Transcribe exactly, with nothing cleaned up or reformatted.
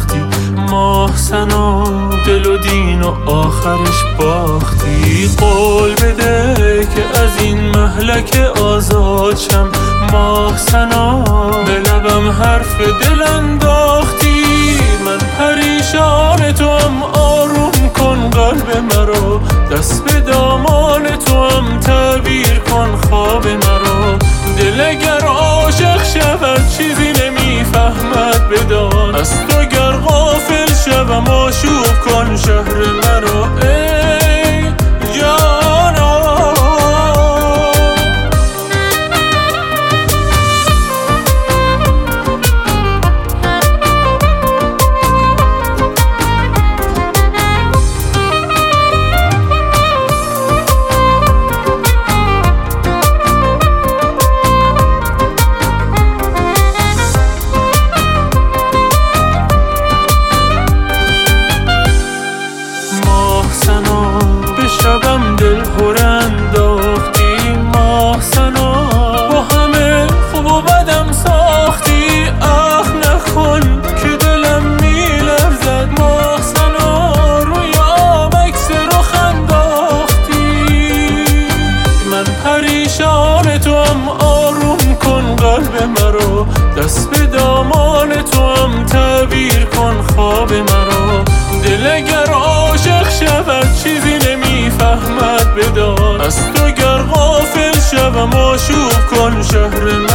انداختی ماه سنا، دل و دین و آخرش باختی. قول بده که از این مهلک آزاد شم ماه سنا، به لبم حرف دل انداختی. من پریشان تو هم آروم کن قلب مرا، دست به دامان تو هم تعبیر کن خواب مرا. دل اگر عاشق شود چیزی نمیفهمد بدان، از تو گر غافل شوم آشوب کن شهر مرا ای جانا. شبم دل پر انداختی ماه سنا، با همه خوب و بدم ساختی. اخ نکن که دلم میلرزد ماه سنا، روی آب عکس رخ انداختی. من پریشان تو هم آروم کن قلب مرا، دست به دامان تو هم تعبیر کن خواب مرا. دل اگر عاشق شود چیزی نمیفهمد بدان، از تو گر غافل شوم آشوب کن شهر